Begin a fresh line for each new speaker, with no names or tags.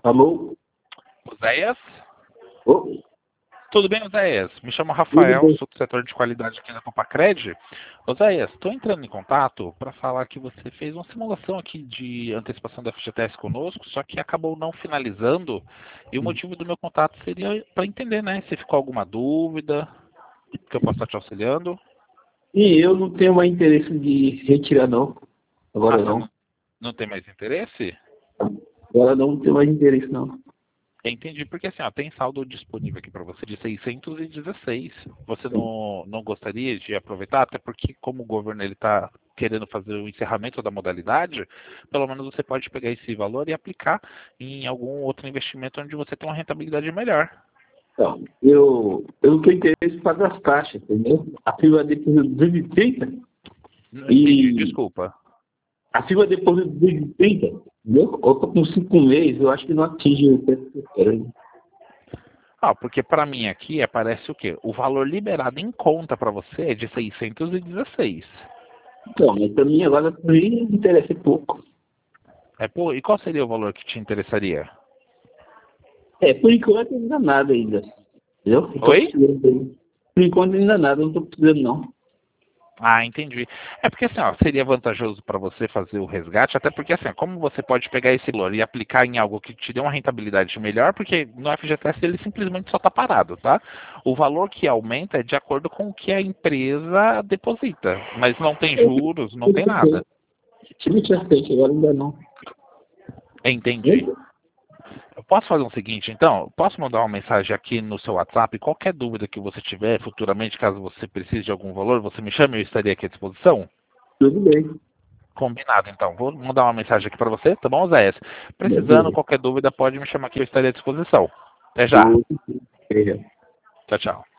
Alô?
Oséias?
Ô,
Tudo bem, Oséias? Me chamo
tudo
Rafael,
bem.
sou do setor de qualidade aqui na Copacred. Oséias, estou entrando em contato para falar que você fez uma simulação aqui de antecipação da FGTS conosco, só que acabou não finalizando. E o motivo do meu contato seria para entender, né? Se ficou alguma dúvida, que eu possa estar te auxiliando.
E eu não tenho mais interesse de retirar, não.
Ah,
Agora
você
não.
não tem mais interesse?
Agora não tenho mais interesse, não.
Entendi, porque assim, ó, tem saldo disponível aqui para você de 616. Você não gostaria de aproveitar? Até porque como o governo ele está querendo fazer o encerramento da modalidade, pelo menos você pode pegar esse valor e aplicar em algum outro investimento onde você tem uma rentabilidade melhor.
Então, eu não tenho interesse para das taxas, entendeu? A FIBA depois de 2030
Não entendi,
e
desculpa.
a FIBA depois de 2030, entendeu? Eu tô com 5 meses, eu acho que não atinge o preço que eu quero.
Ah, porque para mim aqui aparece o quê? O valor liberado em conta para você é de 616.
Então, mas para mim agora para mim interessa pouco.
É, pô, e qual seria o valor que te interessaria?
Por enquanto ainda nada ainda. Entendeu? Eu tô
Oi?
precisando. Por enquanto ainda nada, não tô precisando não.
Ah, entendi. É porque assim, ó, seria vantajoso para você fazer o resgate, até porque assim, como você pode pegar esse valor e aplicar em algo que te dê uma rentabilidade melhor, porque no FGTS ele simplesmente só está parado, tá? O valor que aumenta é de acordo com o que a empresa deposita, mas não tem juros, não tem nada.
Tive tinha feito, agora ainda não.
Entendi. Eu posso fazer o seguinte, então? Posso mandar uma mensagem aqui no seu WhatsApp? Qualquer dúvida que você tiver futuramente, caso você precise de algum valor, você me chame, eu estaria aqui à disposição.
Tudo bem.
Combinado, então. Vou mandar uma mensagem aqui para você, tá bom, Zé? Precisando,
Beleza.
qualquer dúvida, pode me chamar aqui, eu estarei à disposição. Até já.
Tudo bem.
Tchau, tchau.